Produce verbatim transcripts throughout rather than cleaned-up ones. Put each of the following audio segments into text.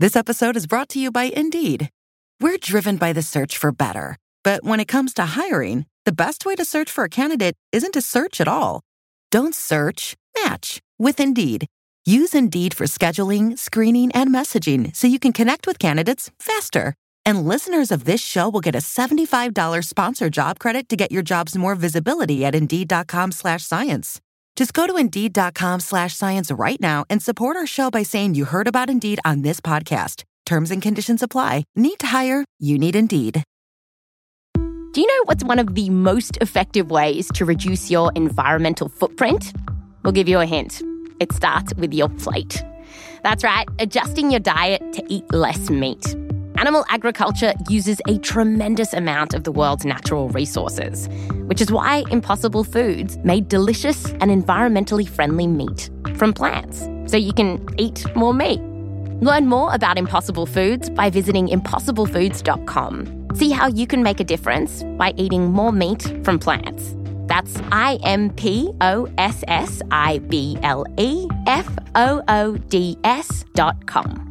This episode is brought to you by Indeed. We're driven by the search for better. But when it comes to hiring, the best way to search for a candidate isn't to search at all. Don't search, match with Indeed. Use Indeed for scheduling, screening, and messaging so you can connect with candidates faster. And listeners of this show will get a seventy-five dollars sponsored job credit to get your jobs more visibility at Indeed.com slash science. Just go to Indeed.com slash science right now and support our show by saying you heard about Indeed on this podcast. Terms and conditions apply. Need to hire? You need Indeed. Do you know what's one of the most effective ways to reduce your environmental footprint? We'll give you a hint. It starts with your plate. That's right, adjusting your diet to eat less meat. Animal agriculture uses a tremendous amount of the world's natural resources, which is why Impossible Foods made delicious and environmentally friendly meat from plants, so you can eat more meat. Learn more about Impossible Foods by visiting impossible foods dot com. See how you can make a difference by eating more meat from plants. That's I M P O S S I B L E F O O D S dot com.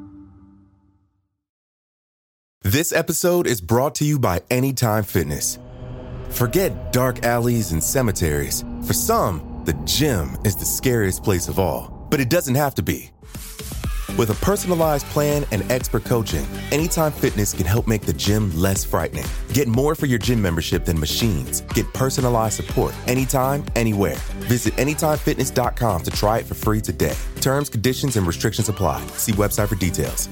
This episode is brought to you by Anytime Fitness. Forget dark alleys and cemeteries. For some, the gym is the scariest place of all, but it doesn't have to be. With a personalized plan and expert coaching, Anytime Fitness can help make the gym less frightening. Get more for your gym membership than machines. Get personalized support anytime, anywhere. Visit anytime fitness dot com to try it for free today. Terms, conditions, and restrictions apply. See website for details.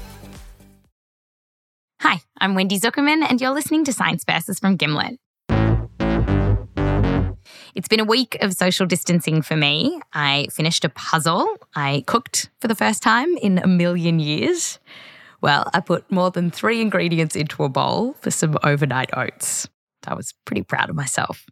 Hi, I'm Wendy Zuckerman, and you're listening to Science Versus from Gimlet. It's been a week of social distancing for me. I finished a puzzle. I cooked for the first time in a million years. Well, I put more than three ingredients into a bowl for some overnight oats. I was pretty proud of myself.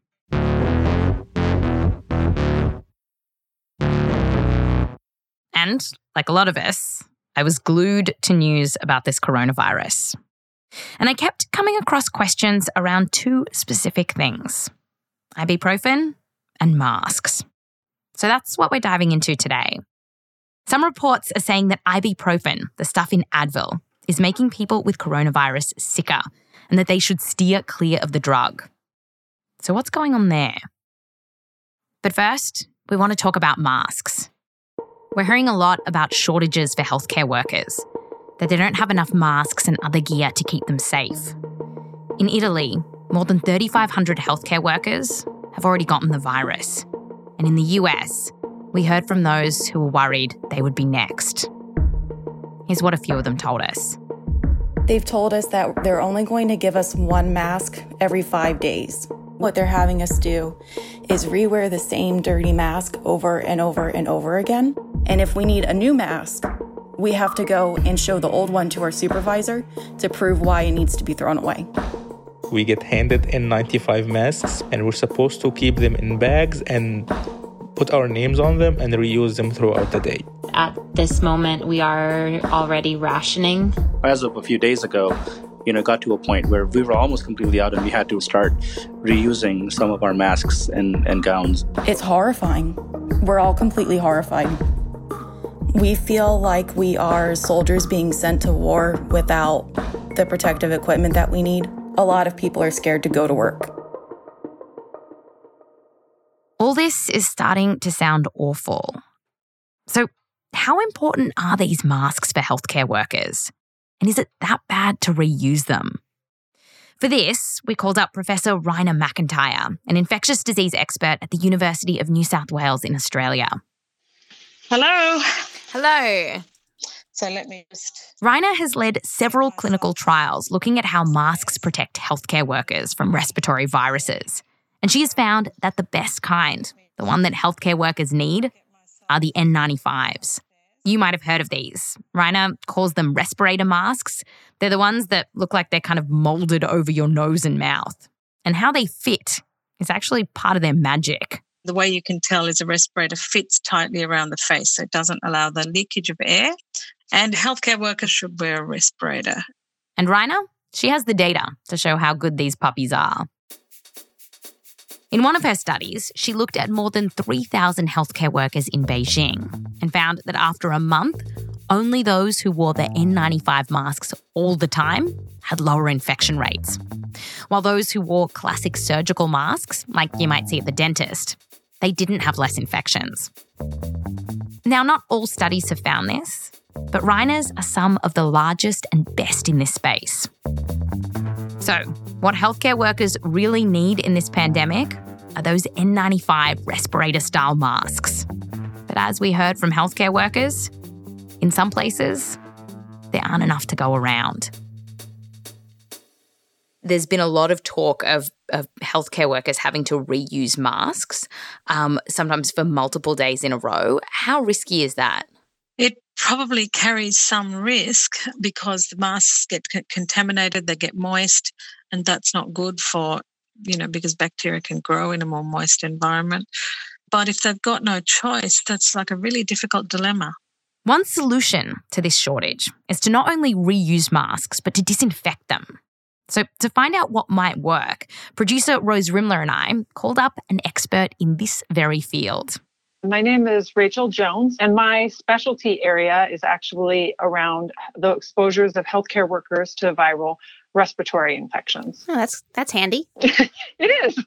And, like a lot of us, I was glued to news about this coronavirus. And I kept coming across questions around two specific things: ibuprofen and masks. So that's what we're diving into today. Some reports are saying that ibuprofen, the stuff in Advil, is making people with coronavirus sicker and that they should steer clear of the drug. So what's going on there? But first, we want to talk about masks. We're hearing a lot about shortages for healthcare workers, that they don't have enough masks and other gear to keep them safe. In Italy, more than thirty-five hundred healthcare workers have already gotten the virus. And in the U S, we heard from those who were worried they would be next. Here's what a few of them told us. They've told us that they're only going to give us one mask every five days. What they're having us do is rewear the same dirty mask over and over and over again. And if we need a new mask, we have to go and show the old one to our supervisor to prove why it needs to be thrown away. We get handed N ninety-five masks, and we're supposed to keep them in bags and put our names on them and reuse them throughout the day. At this moment, we are already rationing. As of a few days ago, you know, it got to a point where we were almost completely out and we had to start reusing some of our masks and, and gowns. It's horrifying. We're all completely horrified. We feel like we are soldiers being sent to war without the protective equipment that we need. A lot of people are scared to go to work. All this is starting to sound awful. So, how important are these masks for healthcare workers? And is it that bad to reuse them? For this, we called up Professor Raina McIntyre, an infectious disease expert at the University of New South Wales in Australia. Hello. Hello. So let me just... Raina has led several clinical trials looking at how masks protect healthcare workers from respiratory viruses. And she has found that the best kind, the one that healthcare workers need, are the N ninety-fives. You might have heard of these. Raina calls them respirator masks. They're the ones that look like they're kind of molded over your nose and mouth. And how they fit is actually part of their magic. The way you can tell is a respirator fits tightly around the face, so it doesn't allow the leakage of air. And healthcare workers should wear a respirator. And Raina, she has the data to show how good these puppies are. In one of her studies, she looked at more than three thousand healthcare workers in Beijing and found that after a month, only those who wore their N ninety-five masks all the time had lower infection rates, while those who wore classic surgical masks, like you might see at the dentist, they didn't have less infections. Now, not all studies have found this, but Reiner's are some of the largest and best in this space. So, what healthcare workers really need in this pandemic are those N ninety-five respirator-style masks. But as we heard from healthcare workers, in some places, there aren't enough to go around. There's been a lot of talk of, of healthcare workers having to reuse masks, um, sometimes for multiple days in a row. How risky is that? It probably carries some risk because the masks get c- contaminated, they get moist, and that's not good for, you know, because bacteria can grow in a more moist environment. But if they've got no choice, that's like a really difficult dilemma. One solution to this shortage is to not only reuse masks, but to disinfect them. So to find out what might work, producer Rose Rimler and I called up an expert in this very field. My name is Rachel Jones, and my specialty area is actually around the exposures of healthcare workers to viral respiratory infections. Oh, that's that's handy. It is.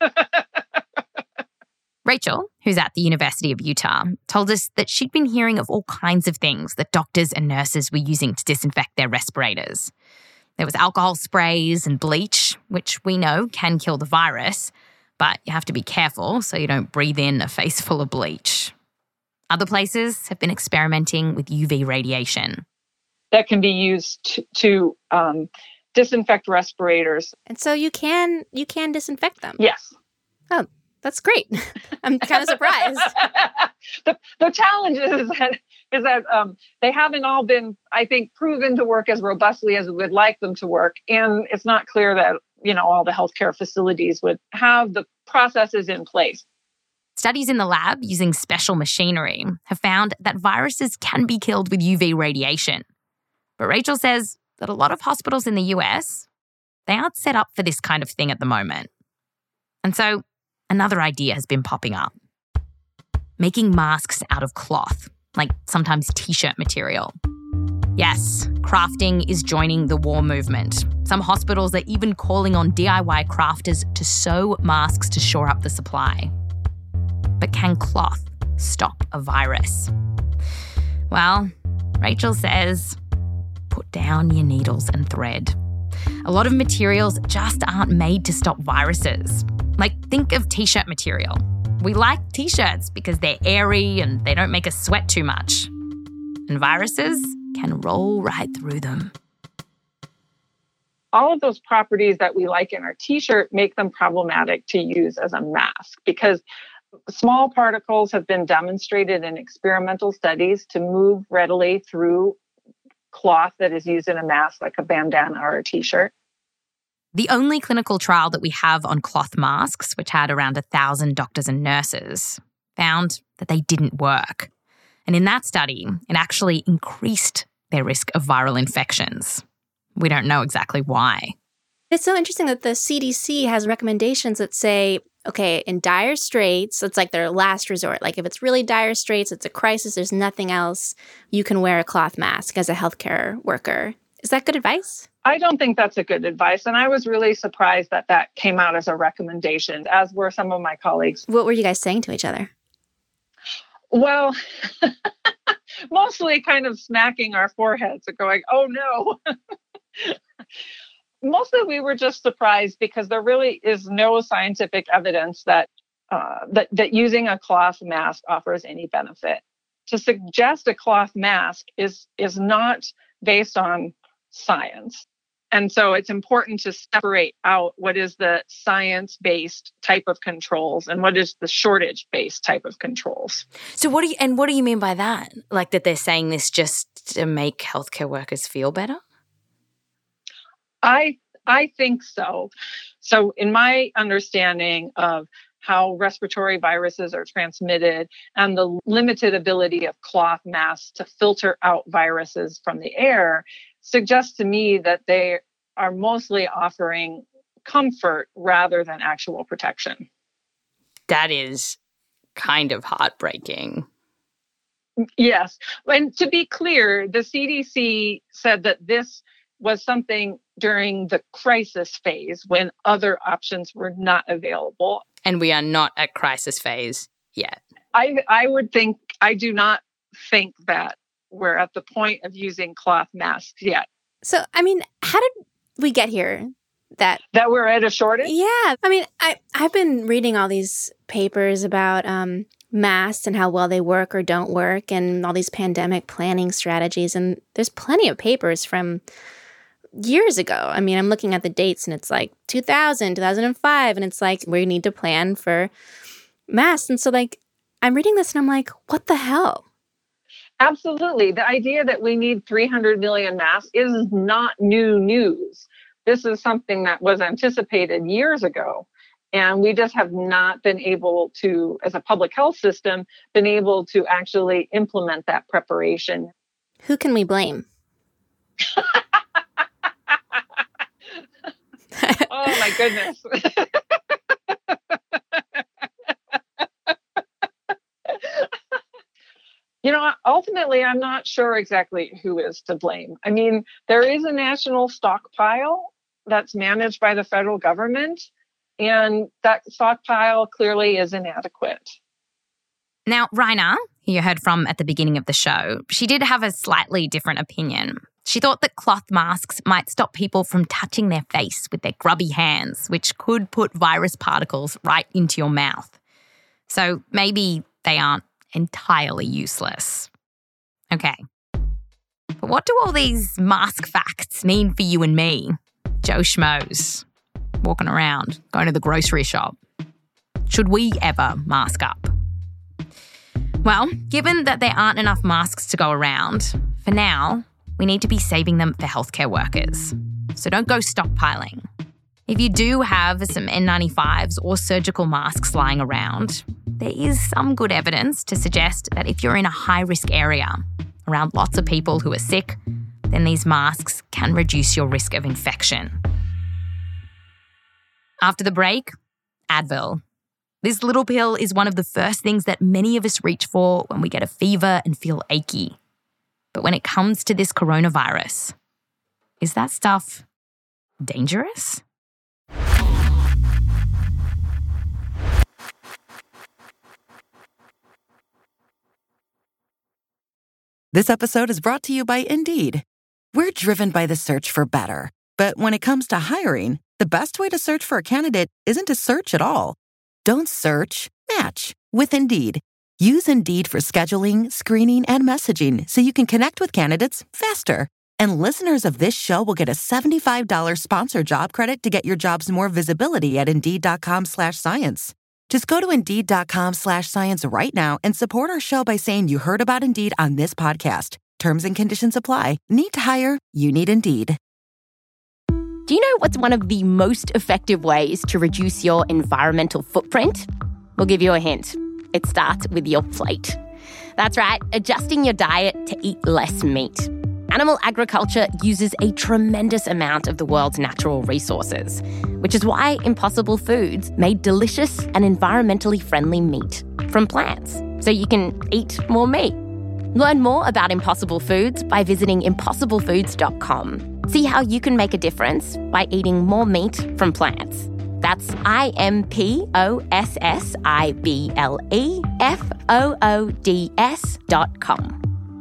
Rachel, who's at the University of Utah, told us that she'd been hearing of all kinds of things that doctors and nurses were using to disinfect their respirators. There was alcohol sprays and bleach, which we know can kill the virus, but you have to be careful so you don't breathe in a face full of bleach. Other places have been experimenting with U V radiation. That can be used to, to um, disinfect respirators. And so you can you can disinfect them? Yes. Oh, that's great. I'm kind of surprised. the, the challenge is that, is that um, they haven't all been, I think, proven to work as robustly as we would like them to work. And it's not clear that, you know, all the healthcare facilities would have the processes in place. Studies in the lab using special machinery have found that viruses can be killed with U V radiation. But Rachel says that a lot of hospitals in the U S, they aren't set up for this kind of thing at the moment. And so another idea has been popping up. Making masks out of cloth, like sometimes t-shirt material. Yes, crafting is joining the war movement. Some hospitals are even calling on D I Y crafters to sew masks to shore up the supply. But can cloth stop a virus? Well, Rachel says, put down your needles and thread. A lot of materials just aren't made to stop viruses. Like, think of t-shirt material. We like t-shirts because they're airy and they don't make us sweat too much. And viruses can roll right through them. All of those properties that we like in our t-shirt make them problematic to use as a mask because small particles have been demonstrated in experimental studies to move readily through cloth that is used in a mask like a bandana or a t-shirt. The only clinical trial that we have on cloth masks, which had around a thousand doctors and nurses, found that they didn't work. And in that study, it actually increased their risk of viral infections. We don't know exactly why. It's so interesting that the C D C has recommendations that say, okay, in dire straits, it's like their last resort. Like if it's really dire straits, it's a crisis, there's nothing else, you can wear a cloth mask as a healthcare worker. Is that good advice? I don't think that's a good advice. And I was really surprised that that came out as a recommendation, as were some of my colleagues. What were you guys saying to each other? Well, mostly kind of smacking our foreheads and going, oh no. Mostly we were just surprised because there really is no scientific evidence that, uh, that, that using a cloth mask offers any benefit. To suggest a cloth mask is, is not based on science. And so it's important to separate out what is the science-based type of controls and what is the shortage-based type of controls. So what do you, and what do you mean by that? Like that they're saying this just to make healthcare workers feel better? I I think so. So in my understanding of how respiratory viruses are transmitted and the limited ability of cloth masks to filter out viruses from the air suggests to me that they are mostly offering comfort rather than actual protection. That is kind of heartbreaking. Yes. And to be clear, the C D C said that this was something during the crisis phase when other options were not available. And we are not at crisis phase yet. I I would think, I do not think that we're at the point of using cloth masks yet. So, I mean, how did we get here? That that we're at a shortage? Yeah. I mean, I, I've been reading all these papers about um, masks and how well they work or don't work and all these pandemic planning strategies. And there's plenty of papers from years ago. I mean, I'm looking at the dates and it's like two thousand, two thousand five, and it's like we need to plan for masks. And so, like, I'm reading this and I'm like, what the hell? Absolutely. The idea that we need three hundred million masks is not new news. This is something that was anticipated years ago. And we just have not been able to, as a public health system, been able to actually implement that preparation. Who can we blame? Oh, my goodness. You know, ultimately, I'm not sure exactly who is to blame. I mean, there is a national stockpile that's managed by the federal government, and that stockpile clearly is inadequate. Now, Raina, who you heard from at the beginning of the show, she did have a slightly different opinion. She thought that cloth masks might stop people from touching their face with their grubby hands, which could put virus particles right into your mouth. So maybe they aren't entirely useless. Okay. But what do all these mask facts mean for you and me, Joe Schmoes, walking around, going to the grocery shop? Should we ever mask up? Well, given that there aren't enough masks to go around, for now, we need to be saving them for healthcare workers. So don't go stockpiling. If you do have some N ninety-fives or surgical masks lying around, there is some good evidence to suggest that if you're in a high-risk area, around lots of people who are sick, then these masks can reduce your risk of infection. After the break, Advil. This little pill is one of the first things that many of us reach for when we get a fever and feel achy. But when it comes to this coronavirus, is that stuff dangerous? This episode is brought to you by Indeed. We're driven by the search for better. But when it comes to hiring, the best way to search for a candidate isn't to search at all. Don't search, match with Indeed. Use Indeed for scheduling, screening, and messaging so you can connect with candidates faster. And listeners of this show will get a seventy-five dollars sponsored job credit to get your jobs more visibility at Indeed.com slash science. Just go to Indeed.com slash science right now and support our show by saying you heard about Indeed on this podcast. Terms and conditions apply. Need to hire? You need Indeed. Do you know what's one of the most effective ways to reduce your environmental footprint? We'll give you a hint. It starts with your plate. That's right, adjusting your diet to eat less meat. Animal agriculture uses a tremendous amount of the world's natural resources, which is why Impossible Foods made delicious and environmentally friendly meat from plants, so you can eat more meat. Learn more about Impossible Foods by visiting impossible foods dot com. See how you can make a difference by eating more meat from plants. That's I M P O S S I B L E F O O D S dot com.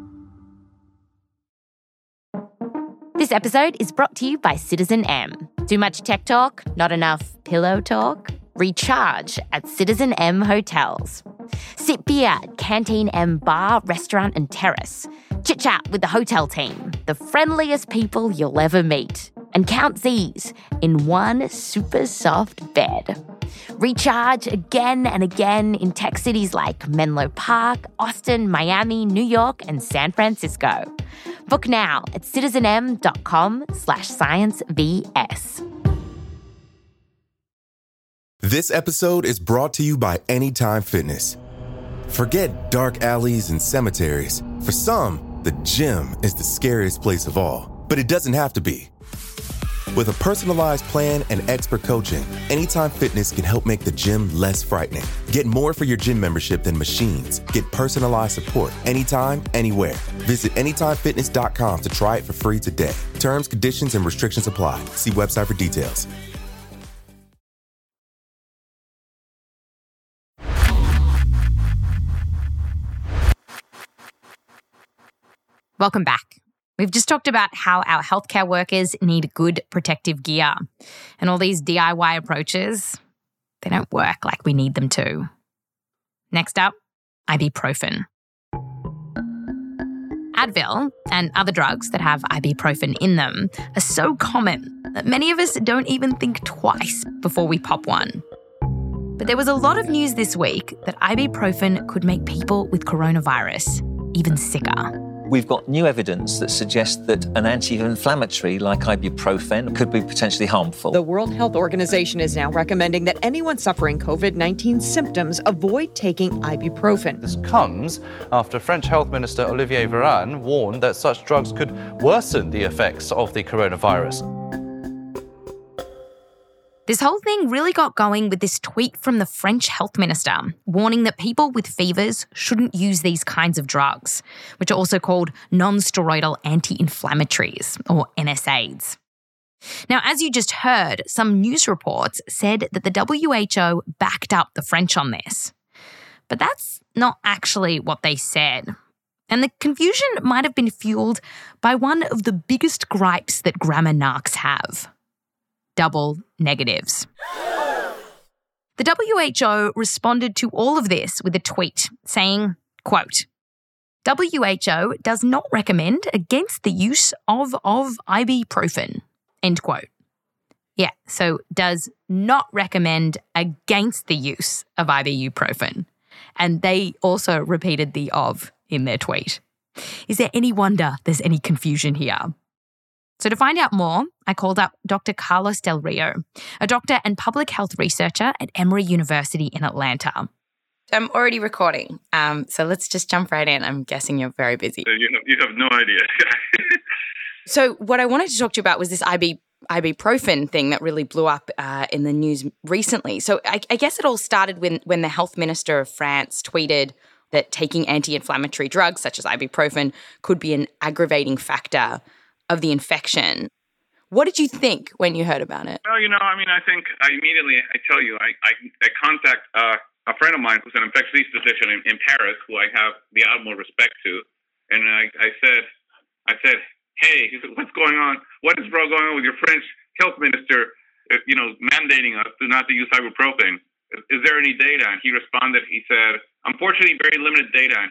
This episode is brought to you by Citizen M. Too much tech talk? Not enough pillow talk? Recharge at Citizen M Hotels. Sip beer at Canteen M Bar, Restaurant and Terrace. Chit-chat with the hotel team, the friendliest people you'll ever meet. And count Z's in one super soft bed. Recharge again and again in tech cities like Menlo Park, Austin, Miami, New York, and San Francisco. Book now at citizenm.com slash sciencevs. This episode is brought to you by Anytime Fitness. Forget dark alleys and cemeteries. For some, the gym is the scariest place of all. But it doesn't have to be. With a personalized plan and expert coaching, Anytime Fitness can help make the gym less frightening. Get more for your gym membership than machines. Get personalized support anytime, anywhere. Visit anytime fitness dot com to try it for free today. Terms, conditions, and restrictions apply. See website for details. Welcome back. We've just talked about how our healthcare workers need good protective gear. And all these D I Y approaches, they don't work like we need them to. Next up, ibuprofen. Advil and other drugs that have ibuprofen in them are so common that many of us don't even think twice before we pop one. But there was a lot of news this week that ibuprofen could make people with coronavirus even sicker. We've got new evidence that suggests that an anti-inflammatory like ibuprofen could be potentially harmful. The World Health Organization is now recommending that anyone suffering covid nineteen symptoms avoid taking ibuprofen. This comes after French Health Minister Olivier Véran warned that such drugs could worsen the effects of the coronavirus. This whole thing really got going with this tweet from the French health minister warning that people with fevers shouldn't use these kinds of drugs, which are also called non-steroidal anti-inflammatories, or N SAIDs. Now, as you just heard, some news reports said that the W H O backed up the French on this. But that's not actually what they said. And the confusion might have been fueled by one of the biggest gripes that grammar narcs have. Double negatives. The W H O responded to all of this with a tweet saying, quote, W H O does not recommend against the use of, of ibuprofen, end quote. Yeah, so does not recommend against the use of ibuprofen. And they also repeated the of in their tweet. Is there any wonder there's any confusion here? So to find out more, I called up Doctor Carlos Del Rio, a doctor and public health researcher at Emory University in Atlanta. I'm already recording, um, so let's just jump right in. I'm guessing you're very busy. You have, you have no idea. So what I wanted to talk to you about was this Ib- ibuprofen thing that really blew up uh, in the news recently. So I, I guess it all started when, when the health minister of France tweeted that taking anti-inflammatory drugs such as ibuprofen could be an aggravating factor of the infection. What did you think when you heard about it? Well, you know, I mean, I think I immediately, I tell you, I, I, I contact uh, a friend of mine who's an infectious disease physician in, in Paris, who I have the utmost respect to. And I, I said, I said, hey, he said, what's going on? What is going on with your French health minister, uh, you know, mandating us to not to use ibuprofen? Is, is there any data? And he responded, he said, unfortunately, very limited data.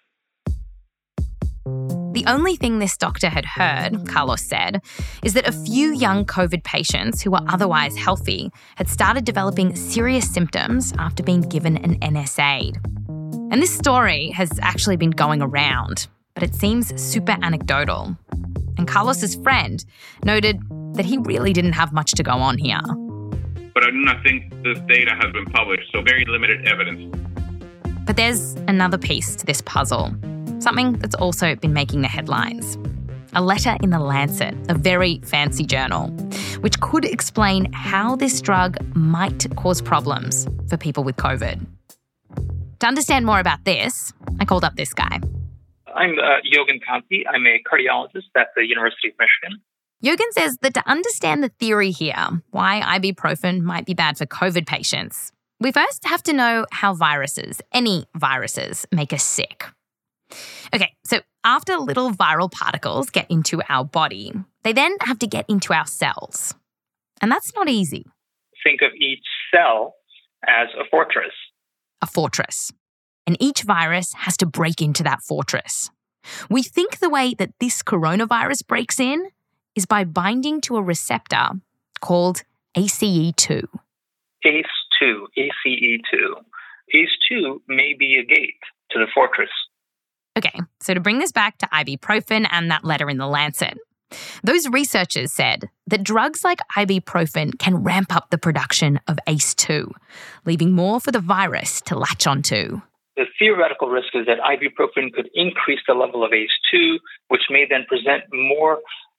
The only thing this doctor had heard, Carlos said, is that a few young COVID patients who were otherwise healthy had started developing serious symptoms after being given an N SAID. And this story has actually been going around, but it seems super anecdotal. And Carlos's friend noted that he really didn't have much to go on here. But I do not think this data has been published, so very limited evidence. But there's another piece to this puzzle. Something that's also been making the headlines. A letter in The Lancet, a very fancy journal, which could explain how this drug might cause problems for people with COVID. To understand more about this, I called up this guy. I'm uh, Yogan Kanti. I'm a cardiologist at the University of Michigan. Yogan says that to understand the theory here, why ibuprofen might be bad for COVID patients, we first have to know how viruses, any viruses, make us sick. Okay, so after little viral particles get into our body, they then have to get into our cells. And that's not easy. Think of each cell as a fortress. A fortress. And each virus has to break into that fortress. We think the way that this coronavirus breaks in is by binding to a receptor called A C E two. A C E two, A C E two. A C E two may be a gate to the fortress. Okay, so to bring this back to ibuprofen and that letter in The Lancet, those researchers said that drugs like ibuprofen can ramp up the production of A C E two, leaving more for the virus to latch onto. The theoretical risk is that ibuprofen could increase the level of A C E two, which may then present more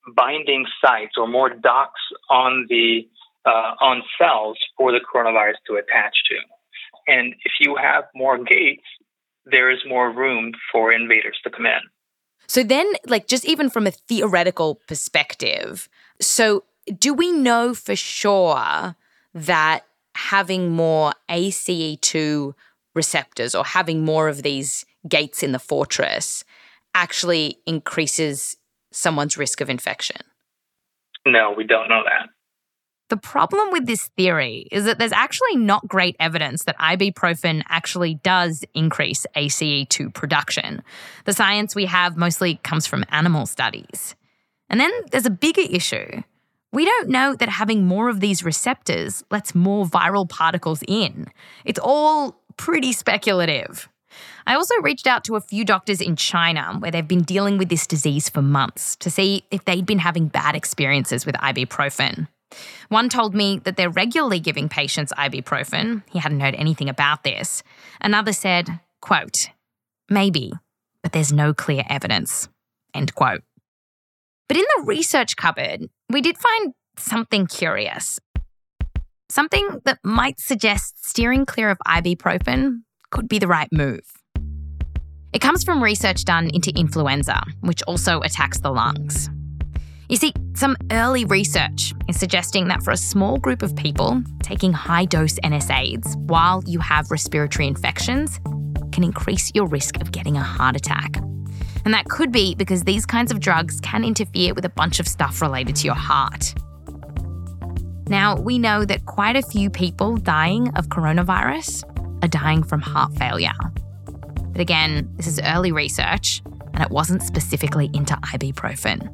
binding sites or more docks on the uh, on cells for the coronavirus to attach to. And if you have more gates, there is more room for invaders to come in. So then, like, just even from a theoretical perspective, so do we know for sure that having more A C E two receptors or having more of these gates in the fortress actually increases someone's risk of infection? No, we don't know that. The problem with this theory is that there's actually not great evidence that ibuprofen actually does increase A C E two production. The science we have mostly comes from animal studies. And then there's a bigger issue. We don't know that having more of these receptors lets more viral particles in. It's all pretty speculative. I also reached out to a few doctors in China where they've been dealing with this disease for months to see if they'd been having bad experiences with ibuprofen. One told me that they're regularly giving patients ibuprofen. He hadn't heard anything about this. Another said, quote, maybe, but there's no clear evidence, end quote. But in the research cupboard, we did find something curious. Something that might suggest steering clear of ibuprofen could be the right move. It comes from research done into influenza, which also attacks the lungs. You see, some early research is suggesting that for a small group of people, taking high-dose N SAIDs while you have respiratory infections can increase your risk of getting a heart attack. And that could be because these kinds of drugs can interfere with a bunch of stuff related to your heart. Now, we know that quite a few people dying of coronavirus are dying from heart failure. But again, this is early research, and it wasn't specifically into ibuprofen.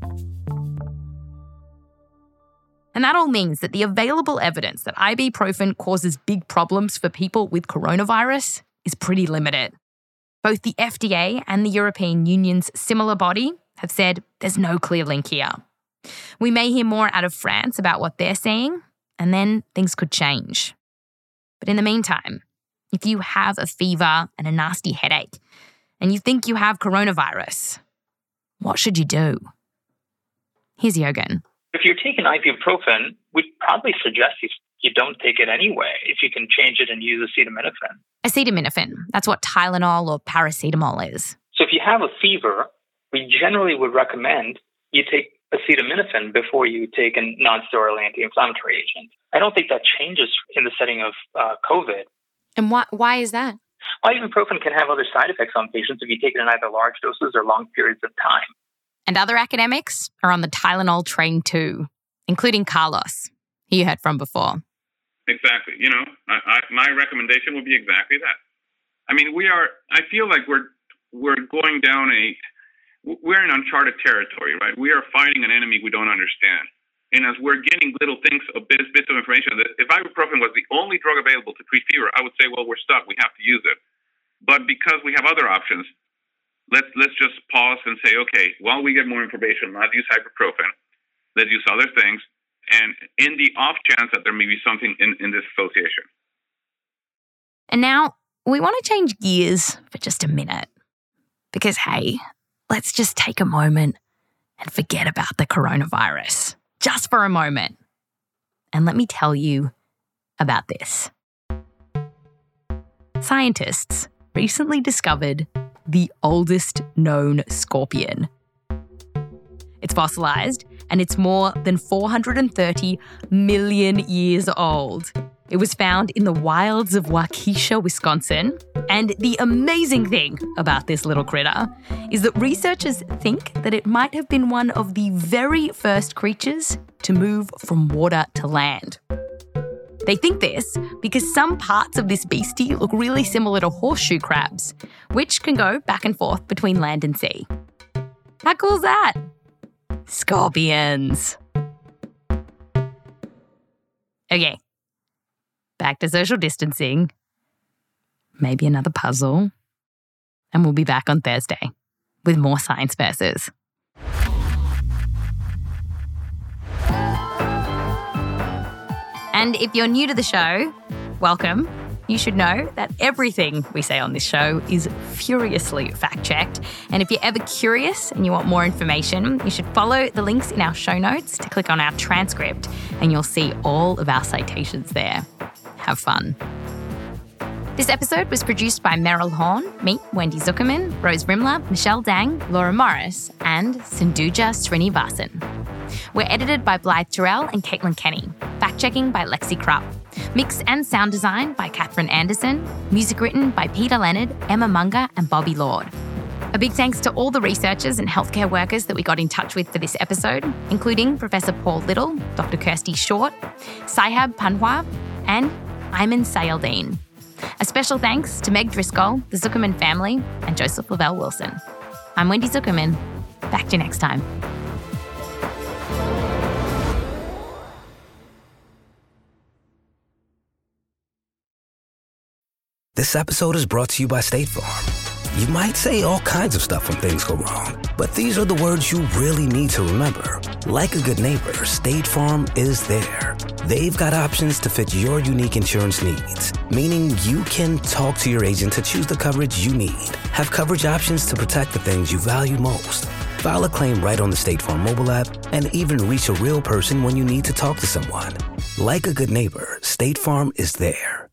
And that all means that the available evidence that ibuprofen causes big problems for people with coronavirus is pretty limited. Both the F D A and the European Union's similar body have said there's no clear link here. We may hear more out of France about what they're seeing, and then things could change. But in the meantime, if you have a fever and a nasty headache, and you think you have coronavirus, what should you do? Here's Jürgen. If you're taking ibuprofen, we'd probably suggest you, you don't take it anyway if you can change it and use acetaminophen. Acetaminophen, that's what Tylenol or paracetamol is. So if you have a fever, we generally would recommend you take acetaminophen before you take a non-steroidal anti-inflammatory agent. I don't think that changes in the setting of uh, COVID. And why, why is that? Ibuprofen can have other side effects on patients if you take it in either large doses or long periods of time. And other academics are on the Tylenol train too, including Carlos, who you heard from before. Exactly. You know, I, I, my recommendation would be exactly that. I mean, we are, I feel like we're we're going down a, we're in uncharted territory, right? We are fighting an enemy we don't understand. And as we're getting little things, a bit, bits of information, that if ibuprofen was the only drug available to treat fever, I would say, well, we're stuck. We have to use it. But because we have other options, let's let's just pause and say, okay, while we get more information, let's use ibuprofen. Let's use other things. And in the off chance that there may be something in, in this association. And now we want to change gears for just a minute. Because, hey, let's just take a moment and forget about the coronavirus. Just for a moment. And let me tell you about this. Scientists recently discovered the oldest known scorpion. It's fossilized, and it's more than four hundred thirty million years old. It was found in the wilds of Waukesha, Wisconsin. And the amazing thing about this little critter is that researchers think that it might have been one of the very first creatures to move from water to land. They think this because some parts of this beastie look really similar to horseshoe crabs, which can go back and forth between land and sea. How cool is that? Scorpions. Okay, back to social distancing, maybe another puzzle, and we'll be back on Thursday with more Science Versus. And if you're new to the show, welcome. you should know that everything we say on this show is furiously fact-checked. And if you're ever curious and you want more information, you should follow the links in our show notes to click on our transcript, and you'll see all of our citations there. Have fun. This episode was produced by Meryl Horn, me, Wendy Zuckerman, Rose Rimler, Michelle Dang, Laura Morris, and Sindhuja Srinivasan. We're edited by Blythe Terrell and Caitlin Kenny. Fact-checking by Lexi Krupp. Mix and sound design by Catherine Anderson. Music written by Peter Leonard, Emma Munger, and Bobby Lord. A big thanks to all the researchers and healthcare workers that we got in touch with for this episode, including Professor Paul Little, Doctor Kirsty Short, Sahab Panhwa, and Ayman Sayaldeen. A special thanks to Meg Driscoll, the Zuckerman family, and Joseph Lavelle Wilson. I'm Wendy Zuckerman. Back to you next time. This episode is brought to you by State Farm. You might say all kinds of stuff when things go wrong, but these are the words you really need to remember. Like a good neighbor, State Farm is there. They've got options to fit your unique insurance needs, meaning you can talk to your agent to choose the coverage you need, have coverage options to protect the things you value most, file a claim right on the State Farm mobile app, and even reach a real person when you need to talk to someone. Like a good neighbor, State Farm is there.